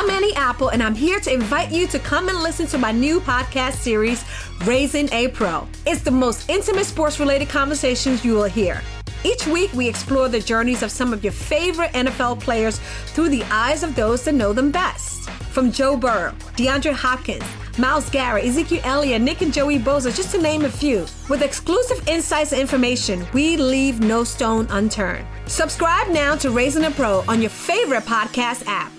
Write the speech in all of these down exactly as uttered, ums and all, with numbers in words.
I'm Annie Apple, and I'm here to invite you to come and listen to my new podcast series, Raising a Pro. It's the most intimate sports-related conversations you will hear. Each week, we explore the journeys of some of your favorite N F L players through the eyes of those that know them best. From Joe Burrow, DeAndre Hopkins, Myles Garrett, Ezekiel Elliott, Nick and Joey Bosa, just to name a few. With exclusive insights and information, we leave no stone unturned. Subscribe now to Raising a Pro on your favorite podcast app.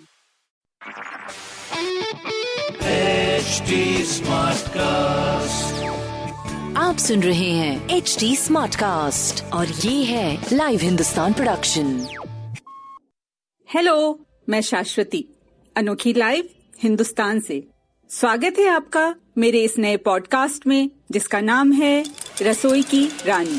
H D Smartcast. आप सुन रहे हैं H D Smartcast और ये है live Hindustan production. Hello, मैं शाश्वती, अनोखी live Hindustan से स्वागत है आपका मेरे इस नए पॉडकास्ट में, जिसका नाम है रसोई की रानी।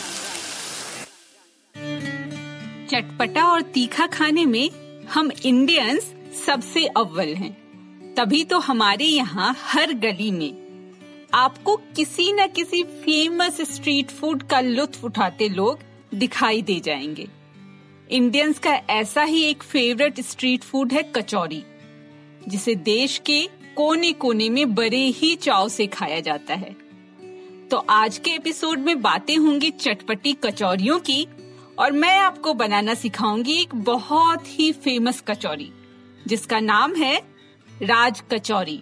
चटपटा और तीखा खाने में हम इंडियंस सबसे अव्वल हैं। तभी तो हमारे यहाँ हर गली में आपको किसी न किसी फेमस स्ट्रीट फूड का लुत्फ उठाते लोग दिखाई दे जाएंगे। इंडियंस का ऐसा ही एक फेवरेट स्ट्रीट फूड है कचौरी, जिसे देश के कोने कोने में बड़े ही चाव से खाया जाता है। तो आज के एपिसोड में बातें होंगी चटपटी कचौरियों की, और मैं आपको बनाना सिखाऊंगी एक बहुत ही फेमस कचौरी, जिसका नाम है राज कचौरी।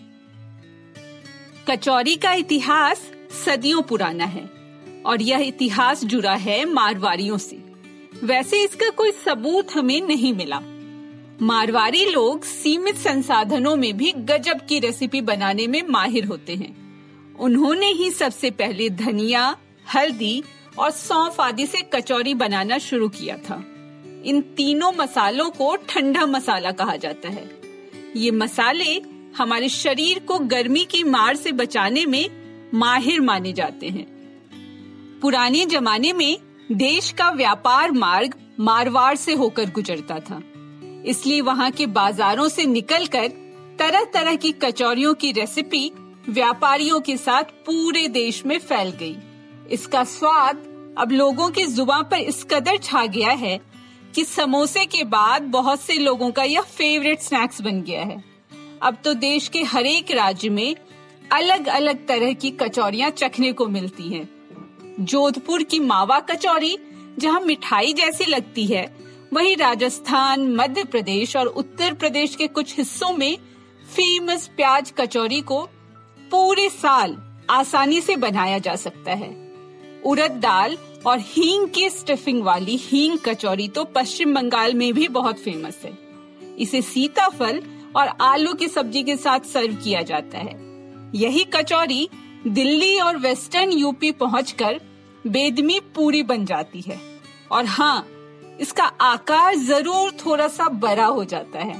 कचौरी का इतिहास सदियों पुराना है और यह इतिहास जुड़ा है मारवाड़ियों से। वैसे इसका कोई सबूत हमें नहीं मिला। मारवाड़ी लोग सीमित संसाधनों में भी गजब की रेसिपी बनाने में माहिर होते हैं। उन्होंने ही सबसे पहले धनिया, हल्दी और सौंफ आदि से कचौरी बनाना शुरू किया था। इन तीनों मसालों को ठंडा मसाला कहा जाता है। ये मसाले हमारे शरीर को गर्मी की मार से बचाने में माहिर माने जाते हैं। पुराने जमाने में देश का व्यापार मार्ग मारवाड़ से होकर गुजरता था, इसलिए वहाँ के बाजारों से निकलकर तरह तरह की कचौरियों की रेसिपी व्यापारियों के साथ पूरे देश में फैल गई। इसका स्वाद अब लोगों की जुबान पर इस कदर छा गया है कि समोसे के बाद बहुत से लोगों का यह फेवरेट स्नैक्स बन गया है। अब तो देश के हर एक राज्य में अलग अलग तरह की कचौरियां चखने को मिलती हैं। जोधपुर की मावा कचौरी जहां मिठाई जैसी लगती है, वहीं राजस्थान, मध्य प्रदेश और उत्तर प्रदेश के कुछ हिस्सों में फेमस प्याज कचौरी को पूरे साल आसानी से बनाया जा सकता है। उड़द दाल और हींग की स्टफिंग वाली हींग कचौरी तो पश्चिम बंगाल में भी बहुत फेमस है। इसे सीताफल और आलू की सब्जी के साथ सर्व किया जाता है। यही कचौरी दिल्ली और वेस्टर्न यूपी पहुंचकर बेदमी पूरी बन जाती है, और हाँ, इसका आकार जरूर थोड़ा सा बड़ा हो जाता है।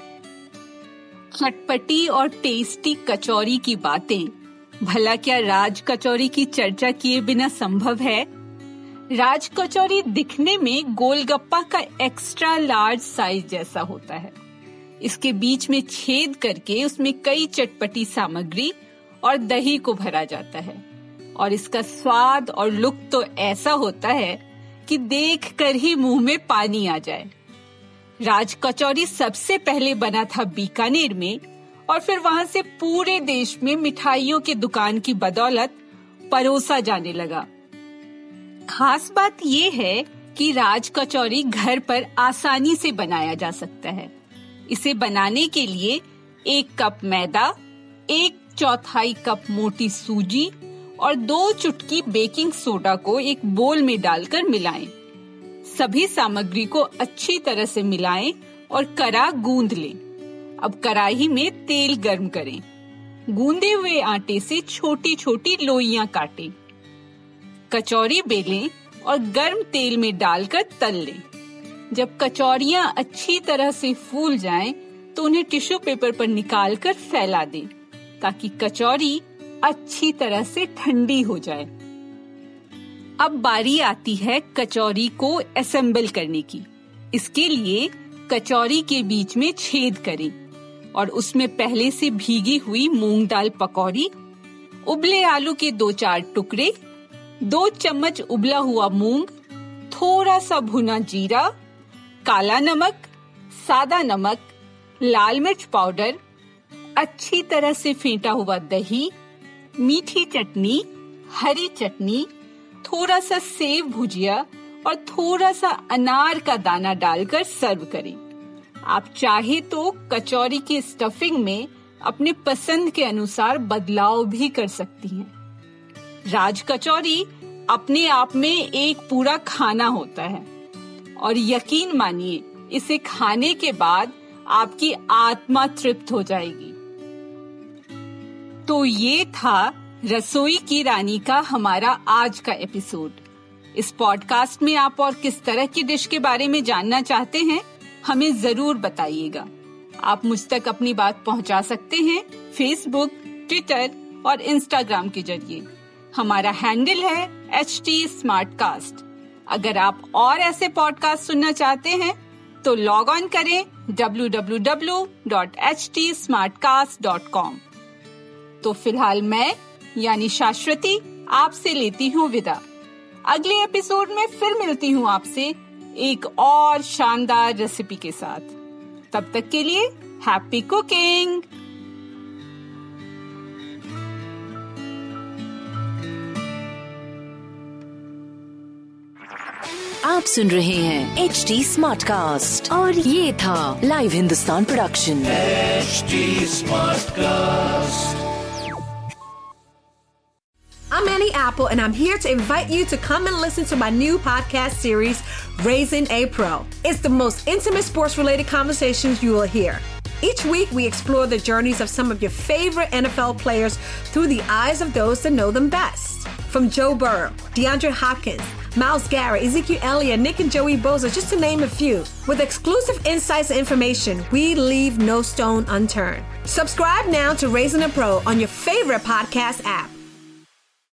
चटपटी और टेस्टी कचौरी की बातें भला क्या राज कचौरी की चर्चा किए बिना संभव है? राज कचौरी दिखने में गोलगप्पा का एक्स्ट्रा लार्ज साइज जैसा होता है। इसके बीच में छेद करके उसमें कई चटपटी सामग्री और दही को भरा जाता है, और इसका स्वाद और लुक तो ऐसा होता है कि देखकर ही मुंह में पानी आ जाए। राज कचौरी सबसे पहले बना था बीकानेर में, और फिर वहां से पूरे देश में मिठाइयों की दुकान की बदौलत परोसा जाने लगा। खास बात ये है कि राज कचौरी घर पर आसानी से बनाया जा सकता है। इसे बनाने के लिए एक कप मैदा, एक चौथाई कप मोटी सूजी और दो चुटकी बेकिंग सोडा को एक बोल में डालकर मिलाएं। सभी सामग्री को अच्छी तरह से मिलाएं और कड़ा गूंद लें। अब कढ़ाई में तेल गर्म करें। गूंदे हुए आटे से छोटी छोटी लोइयां काटें। कचौरी बेलें और गर्म तेल में डालकर तल लें। जब कचौरियां अच्छी तरह से फूल जाएं, तो उन्हें टिश्यू पेपर पर निकालकर फैला दें, ताकि कचौरी अच्छी तरह से ठंडी हो जाए। अब बारी आती है कचौरी को असेंबल करने की। इसके लिए कचौरी के बीच में छेद करें और उसमें पहले से भीगी हुई मूंग दाल पकौड़ी, उबले आलू के दो चार टुकड़े, दो चम्मच उबला हुआ मूंग, थोड़ा सा भुना जीरा, काला नमक, सादा नमक, लाल मिर्च पाउडर, अच्छी तरह से फेंटा हुआ दही, मीठी चटनी, हरी चटनी, थोड़ा सा सेव भुजिया और थोड़ा सा अनार का दाना डालकर सर्व करें। आप चाहे तो कचौरी की स्टफिंग में अपने पसंद के अनुसार बदलाव भी कर सकती हैं। राज कचौरी अपने आप में एक पूरा खाना होता है और यकीन मानिए इसे खाने के बाद आपकी आत्मा तृप्त हो जाएगी। तो ये था रसोई की रानी का हमारा आज का एपिसोड। इस पॉडकास्ट में आप और किस तरह की डिश के बारे में जानना चाहते हैं, हमें जरूर बताइएगा। आप मुझ तक अपनी बात पहुंचा सकते हैं फेसबुक, ट्विटर और इंस्टाग्राम के जरिए। हमारा हैंडल है एच टी स्मार्टकास्ट। अगर आप और ऐसे पॉडकास्ट सुनना चाहते हैं तो लॉग ऑन करें W W W dot H T Smartcast dot com. तो फिलहाल मैं यानी शाश्वती आपसे लेती हूँ विदा। अगले एपिसोड में फिर मिलती हूँ आपसे एक और शानदार रेसिपी के साथ। तब तक के लिए हैप्पी कुकिंग। आप सुन रहे हैं एच टी स्मार्ट कास्ट और ये था live Hindustan production H T smart cast. I'm Annie Apple, and I'm here to invite you to come and listen to my new podcast series, Raising a Pro. It's the most intimate sports-related conversations you will hear. Each week, we explore the journeys of some of your favorite N F L players through the eyes of those that know them best. From Joe Burrow, DeAndre Hopkins, Myles Garrett, Ezekiel Elliott, Nick and Joey Bosa, just to name a few. With exclusive insights and information, we leave no stone unturned. Subscribe now to Raising a Pro on your favorite podcast app.